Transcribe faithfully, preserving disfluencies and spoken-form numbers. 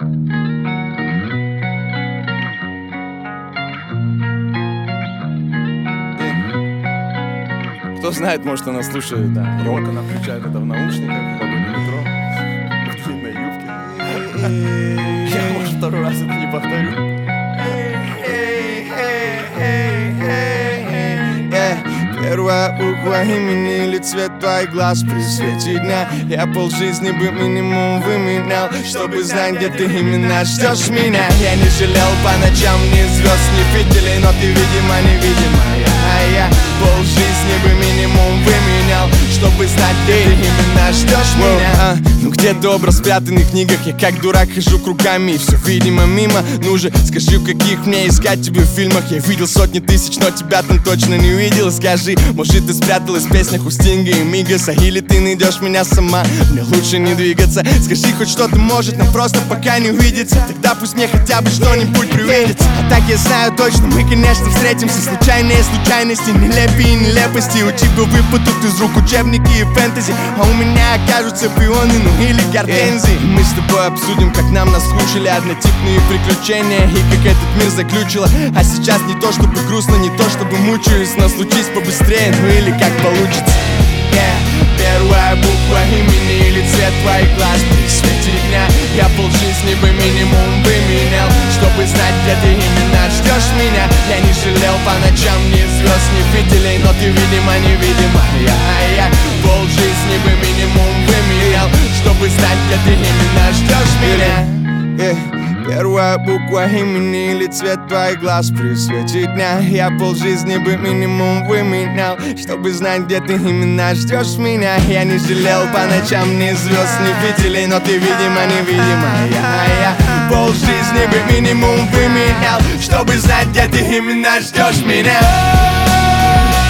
Кто знает, может, она слушает, да, рок, она включает это в наушниках, в вагоне метро, в длинной юбке. Я, может, второй раз это не повторю. Первая буква имени или цвет твоих глаз при свете дня. Я полжизни бы минимум выменял, чтобы знать, где ты именно ждешь меня. Я не жалел по ночам ни звезд, ни фитилей, но ты, видимо, невидимая. А я полжизни бы минимум выменял, чтобы знать, где ты именно ждешь меня. а, Ну где-то образ спрятанный в книгах. Я как дурак хожу кругами, и все, видимо, мимо. Ну же, скажи, в каких мне искать тебя в фильмах? Я видел сотни тысяч, но тебя там точно не видел. Скажи, может, ты спряталась в песнях у Стинга и Мигаса, или ты найдешь меня сама? Мне лучше не двигаться. Скажи хоть что-то, может, нам просто пока не увидеться. Тогда пусть мне хотя бы что-нибудь привидится. А так я знаю точно, мы, конечно, встретимся. Случайные случайности, нелепые нелепости. У тебя выпадут из рук учебники и фэнтези, а у меня окажутся пионы, ну или гортензии. yeah. Мы с тобой обсудим, как нам наскучили однотипные приключения, и как этот мир заключило. А сейчас не то чтобы грустно, не то чтобы мучаюсь, но случись побыстрее, ну или как получится. yeah. Первая буква имени или цвет твоих глаз при свете дня. Я полжизни бы минимум выменял, чтобы знать, где ты именно ждешь меня. Я не жалел по ночам ни звезд, ни фитилей, но ты, видимо, невидимая. А я полжизни бы минимум выменял, чтобы знать, где ты именно ждешь меня. yeah. Первая буква имени или цвет твоих глаз при свете дня. Я полжизни бы минимум выменял, чтобы знать, где ты именно ждешь меня. Я не жалел по ночам ни звезд, ни фитилей, но ты, видимо, невидимая. А я полжизни бы минимум выменял, чтобы знать, где ты именно ждешь меня.